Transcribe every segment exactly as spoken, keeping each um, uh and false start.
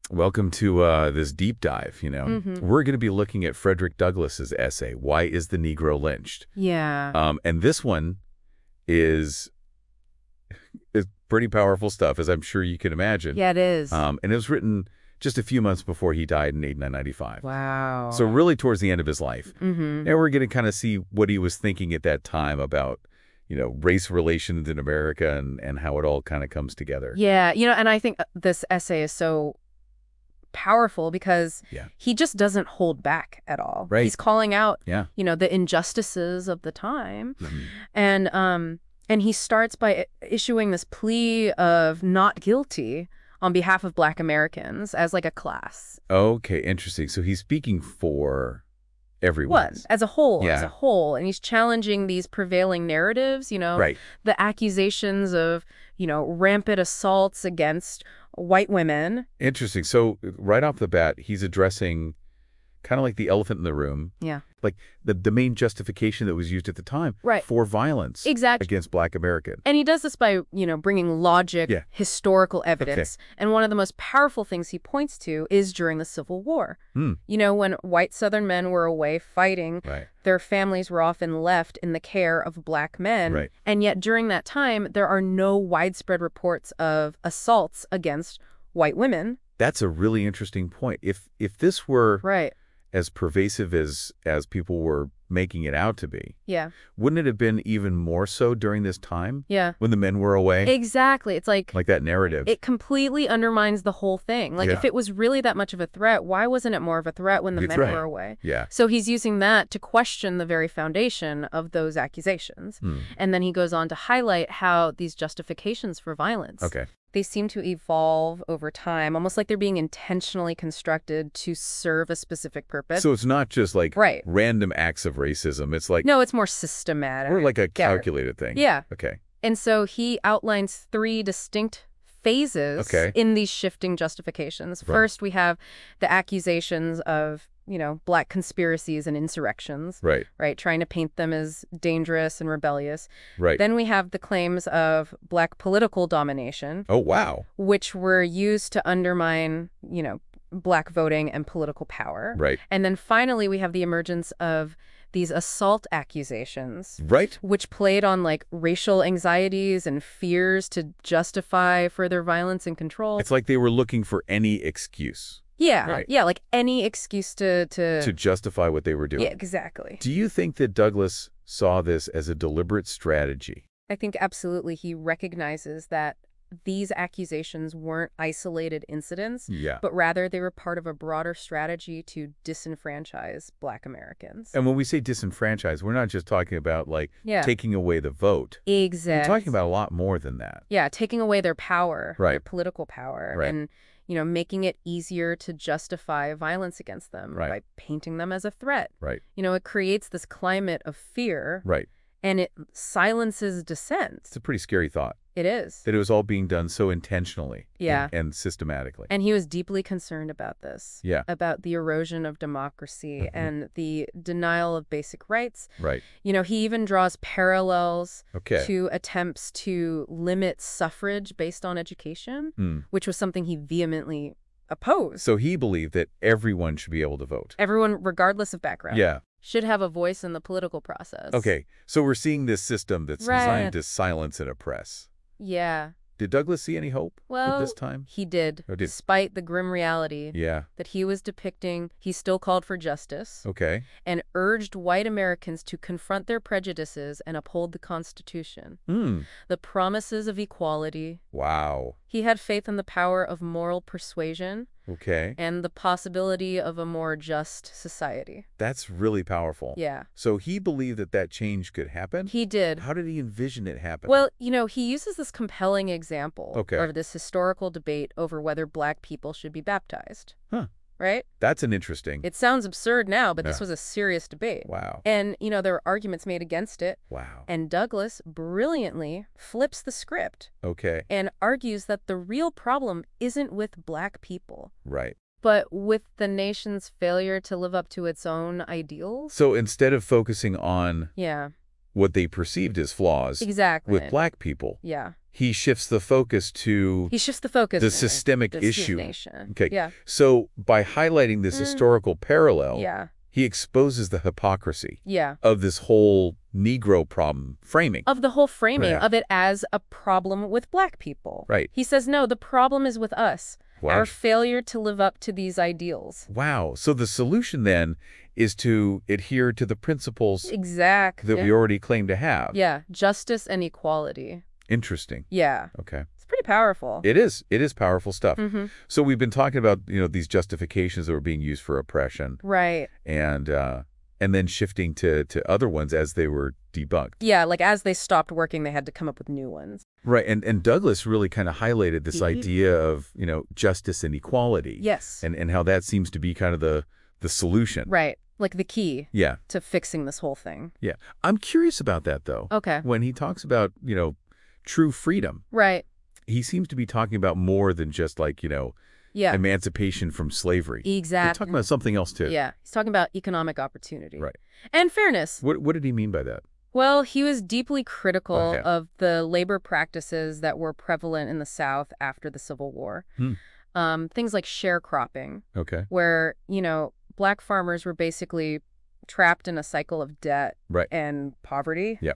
Welcome to uh, this deep dive, you know. Mm-hmm. We're going to be looking at Frederick Douglass's essay, Why is the Negro Lynched? Yeah. Um, and this one is, is pretty powerful stuff, as I'm sure you can imagine. Yeah, it is. Um, and it was written just a few months before he died in eighteen ninety-five. Wow. So really towards the end of his life. Mm-hmm. And we're going to kind of see what he was thinking at that time about, you know, race relations in America and, and how it all kind of comes together. Yeah, you know, and I think this essay is so powerful because Yeah. he just doesn't hold back at all. Right. He's calling out, Yeah. you know, the injustices of the time. Mhm. And um and he starts by issuing this plea of not guilty on behalf of Black Americans as like a class. Okay, interesting. So he's speaking for everyone. What? As a whole, Yeah. as a whole. And he's challenging these prevailing narratives, you know, Right. the accusations of, you know, rampant assaults against white women. Interesting. So right off the bat, he's addressing kind of like the elephant in the room, Yeah. like the, the main justification that was used at the time Right. for violence Exactly. against Black Americans. And he does this by, you know, bringing logic, Yeah. historical evidence. And one of the most powerful things he points to is during the Civil War. Hmm. You know, when white Southern men were away fighting, Right. their families were often left in the care of Black men. Right. And yet during that time, there are no widespread reports of assaults against white women. That's a really interesting point. If if this were Right. as pervasive as as people were making it out to be, Yeah. wouldn't it have been even more so during this time Yeah. when the men were away? Exactly. It's like, Like that narrative. it completely undermines the whole thing. Like, Yeah. if it was really that much of a threat, why wasn't it more of a threat when the That's men right. were away? Yeah. So he's using that to question the very foundation of those accusations. Hmm. And then he goes on to highlight how these justifications for violence, Okay. they seem to evolve over time, almost like they're being intentionally constructed to serve a specific purpose. So it's not just like Right. random acts of racism. It's like no, it's more systematic. or like a Get it. calculated thing. Yeah. Okay. And so he outlines three distinct phases Okay. in these shifting justifications. Right. First, we have the accusations of, you know, Black conspiracies and insurrections, Right. right? Trying to paint them as dangerous and rebellious. Right. Then we have the claims of Black political domination, oh, wow. which were used to undermine, you know, Black voting and political power. Right. And then finally, we have the emergence of these assault accusations, Right. which played on like racial anxieties and fears to justify further violence and control. It's like they were looking for any excuse yeah, Right. yeah, like any excuse to to, to justify what they were doing. yeah, exactly. Do you think that Douglass saw this as a deliberate strategy? I think absolutely he recognizes that these accusations weren't isolated incidents, Yeah. but rather they were part of a broader strategy to disenfranchise Black Americans. And when we say disenfranchise, we're not just talking about like Yeah. taking away the vote. Exactly. We're talking about a lot more than that. Yeah, taking away their power, their Right. political power, Right. and, you know, making it easier to justify violence against them Right. by painting them as a threat. Right. You know, it creates this climate of fear, Right. and it silences dissent. It's a pretty scary thought It is. that it was all being done so intentionally Yeah. and, and systematically. And he was deeply concerned about this, Yeah. about the erosion of democracy Mhm. and the denial of basic rights. Right. You know, he even draws parallels Okay. to attempts to limit suffrage based on education, Hmm. which was something he vehemently opposed. So he believed that everyone should be able to vote. Everyone, regardless of background, Yeah. should have a voice in the political process. Okay. So we're seeing this system that's Right. designed to silence and oppress. Yeah. Did Douglass see any hope Well, at this time? he did, Oh, did- despite the grim reality Yeah. that he was depicting. He still called for justice Okay. and urged white Americans to confront their prejudices and uphold the Constitution, Hmm. the promises of equality. Wow. He had faith in the power of moral persuasion Okay. and the possibility of a more just society. That's really powerful. Yeah, So he believed that that change could happen? he did. How did he envision it happening? Well, you know, he uses this compelling example Okay. of this historical debate over whether Black people should be baptized. Huh. Right? That's an interesting. It sounds absurd now, but this Yeah. was a serious debate. Wow. And, you know, there were arguments made against it. Wow. And Douglass brilliantly flips the script Okay. and argues that the real problem isn't with Black people, Right. but with the nation's failure to live up to its own ideals. So instead of focusing on Yeah, what they perceived as flaws exactly. with Black people, Yeah. he shifts the focus to He shifts the focus. the in systemic issue. discrimination. Okay. Yeah. So by highlighting this Mm. historical parallel, Yeah. he exposes the hypocrisy Yeah. of this whole Negro problem framing. Of the whole framing Yeah. of it as a problem with black people. Right. He says, no, the problem is with us. Wow. Our failure to live up to these ideals. Wow. So the solution then is to adhere to the principles Exactly. that we already claim to have. Yeah. Justice and equality. Interesting. Yeah. Okay. It's pretty powerful. It is. It is powerful stuff. Mm-hmm. So we've been talking about, you know, these justifications that were being used for oppression Right. and uh, and then shifting to, to other ones as they were debunked. Yeah, like as they stopped working, they had to come up with new ones. Right. And and Douglas really kind of highlighted this Mhm. idea of, you know, justice and equality. Yes. And and how that seems to be kind of the the solution. Right. Like the key Yeah. to fixing this whole thing. Yeah. I'm curious about that, though. Okay. When he talks about, you know, true freedom, Right. he seems to be talking about more than just like, you know, Yeah. emancipation from slavery. He's Exactly. talking about something else, too. Yeah. He's talking about economic opportunity. Right. And fairness. What what did he mean by that? Well, he was deeply critical Okay. of the labor practices that were prevalent in the South after the Civil War. Hmm. Um, things like sharecropping, Okay. where, you know, black farmers were basically trapped in a cycle of debt Right. and poverty. Yeah.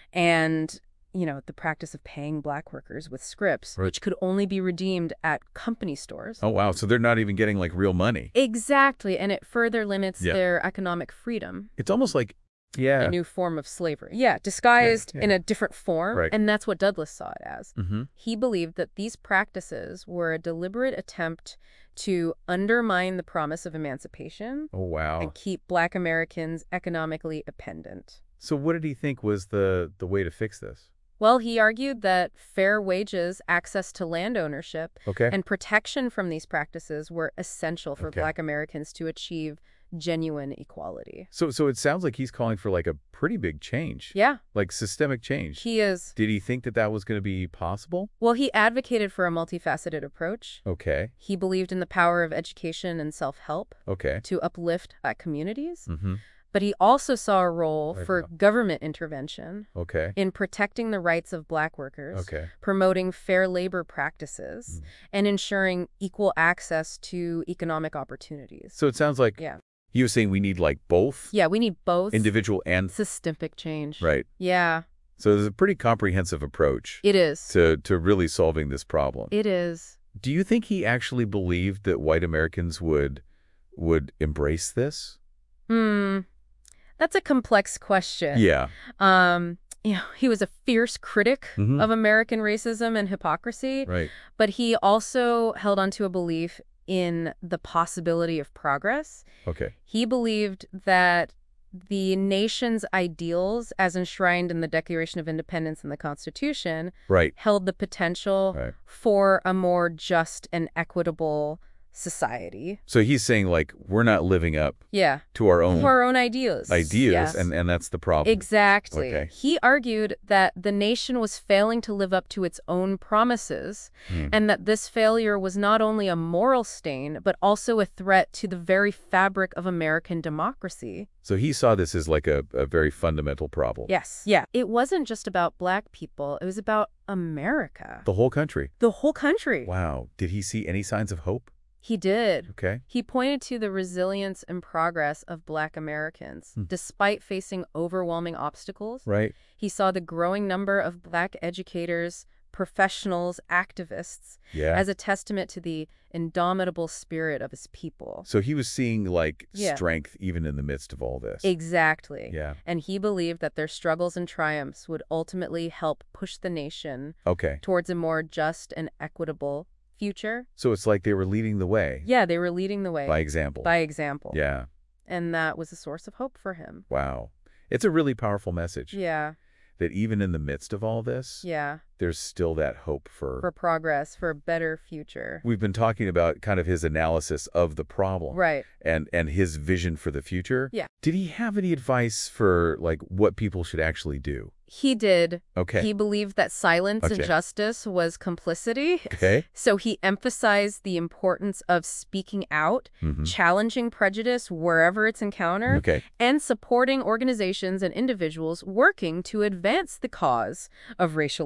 And, you know, the practice of paying black workers with scripts, Right. which could only be redeemed at company stores. Oh, wow. So they're not even getting like real money. Exactly. And it further limits Yeah. their economic freedom. It's almost like, yeah. A new form of slavery. Yeah, disguised yeah. in a different form. Right. And that's what Douglas saw it as. Mm-hmm. He believed that these practices were a deliberate attempt to undermine the promise of emancipation Oh, wow. and keep black Americans economically dependent. So what did he think was the, the way to fix this? Well, he argued that fair wages, access to land ownership, Okay. and protection from these practices were essential for Okay. black Americans to achieve genuine equality. So so it sounds like he's calling for like a pretty big change. Yeah, Like systemic change. he is. Did he think that that was going to be possible? Well, he advocated for a multifaceted approach. Okay. He believed in the power of education and self-help Okay. to uplift uh, communities. Mm-hmm. But he also saw a role Right for now. government intervention Okay. in protecting the rights of black workers, Okay. promoting fair labor practices, Mm. and ensuring equal access to economic opportunities. So it sounds like Yeah. he was saying we need like both Yeah, we need both individual and systemic change. right. Yeah, So there's a pretty comprehensive approach it is. to to really solving this problem. It is. Do you think he actually believed that white Americans would would embrace this? Hmm. That's a complex question. Yeah. Um, you know, he was a fierce critic Mhm. of American racism and hypocrisy, Right. but he also held on to a belief in the possibility of progress. Okay. He believed that the nation's ideals, as enshrined in the Declaration of Independence and the Constitution, Right. held the potential Right. for a more just and equitable society. So he's saying like we're not living up Yeah. to our own For our own ideas. ideas Yes. and and that's the problem. Exactly. Okay. He argued that the nation was failing to live up to its own promises, Hmm. and that this failure was not only a moral stain, but also a threat to the very fabric of American democracy. So he saw this as like a, a very fundamental problem. Yes. Yeah. It wasn't just about black people. It was about America. The whole country. The whole country. Wow. Did he see any signs of hope? He did. Okay. He pointed to the resilience and progress of black Americans. Hmm. Despite facing overwhelming obstacles, Right. he saw the growing number of black educators, professionals, activists, Yeah. as a testament to the indomitable spirit of his people. So he was seeing like Yeah. strength even in the midst of all this. Exactly. Yeah. And he believed that their struggles and triumphs would ultimately help push the nation Okay. towards a more just and equitable future. So it's like they were leading the way Yeah, they were leading the way by example. by example. Yeah. And that was a source of hope for him. Wow. It's a really powerful message Yeah, that even in the midst of all this, yeah. there's still that hope for... For progress, for a better future. We've been talking about kind of his analysis of the problem. Right. And, and his vision for the future. Yeah. Did he have any advice for like what people should actually do? He did. Okay. He believed that silence Okay. and justice was complicity. Okay. So he emphasized the importance of speaking out, Mhm. challenging prejudice wherever it's encountered, Okay. and supporting organizations and individuals working to advance the cause of racial equality.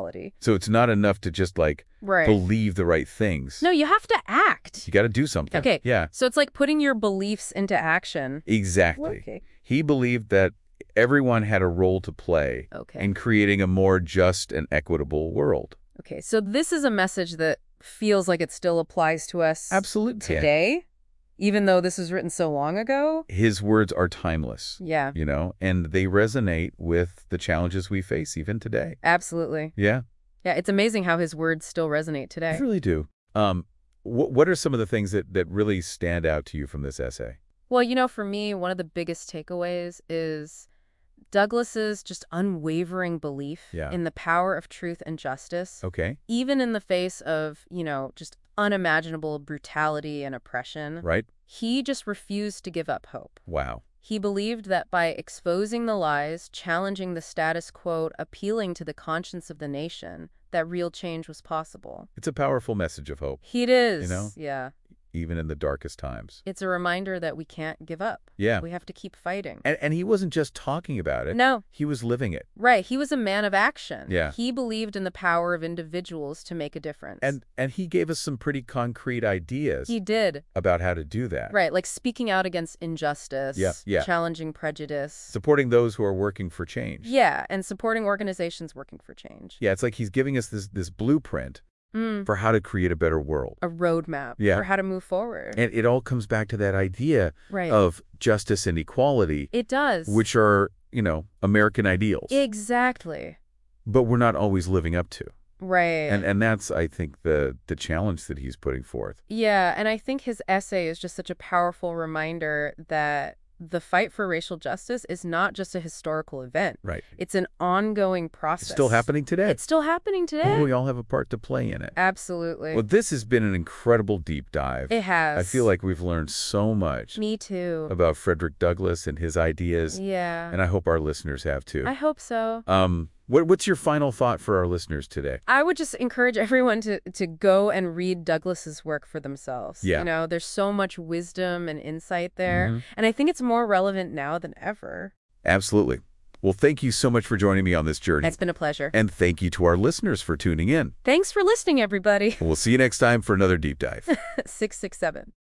reality. So it's not enough to just, like, Right. believe the right things. No, you have to act. You got to do something. Okay. Yeah. So it's like putting your beliefs into action. Exactly. Okay. He believed that everyone had a role to play Okay. in creating a more just and equitable world. Okay. So this is a message that feels like it still applies to us Absolutely. today, even though this was written so long ago. His words are timeless, Yeah, you know, and they resonate with the challenges we face even today. absolutely. Yeah, Yeah, it's amazing how his words still resonate I today. really do. Um, wh what are some of the things that, that really stand out to you from this essay? Well, you know, for me, one of the biggest takeaways is Douglas's just unwavering belief Yeah. in the power of truth and justice, Okay, even in the face of, you know, just unimaginable brutality and oppression. right? He just refused to give up hope. Wow. He believed that by exposing the lies, challenging the status quo, appealing to the conscience of the nation, that real change was possible. It's a powerful message of hope, He is. You know? Yeah. even in the darkest times. It's a reminder that we can't give up. Yeah. We have to keep fighting. And, and he wasn't just talking about it. No. He was living it. Right. He was a man of action. Yeah. He believed in the power of individuals to make a difference. And and he gave us some pretty concrete ideas he did. about how to do that. Right. Like speaking out against injustice, Yeah, yeah. challenging prejudice. Supporting those who are working for change. Yeah. And supporting organizations working for change. Yeah, it's like he's giving us this this blueprint Mm. for how to create a better world. A roadmap Yeah. for how to move forward. And it all comes back to that idea right. of justice and equality, It does. which are, you know, American ideals. Exactly. But we're not always living up to. Right. And and that's, I think, the the challenge that he's putting forth. Yeah, and I think his essay is just such a powerful reminder that the fight for racial justice is not just a historical event. Right. It's an ongoing process. It's still happening today. It's still happening today. We all have a part to play in it. Absolutely. Well, this has been an incredible deep dive. It has. I feel like we've learned so much Me too. about Frederick Douglass and his ideas, Yeah. and I hope our listeners have too. I hope so. Um, what, what's your final thought for our listeners today? I would just encourage everyone to, to go and read Douglas's work for themselves. Yeah. You know, there's so much wisdom and insight there. Mhm. And I think it's more relevant now than ever. Absolutely. Well, thank you so much for joining me on this journey. It's been a pleasure. And thank you to our listeners for tuning in. Thanks for listening, everybody. We'll see you next time for another deep dive. six six seven.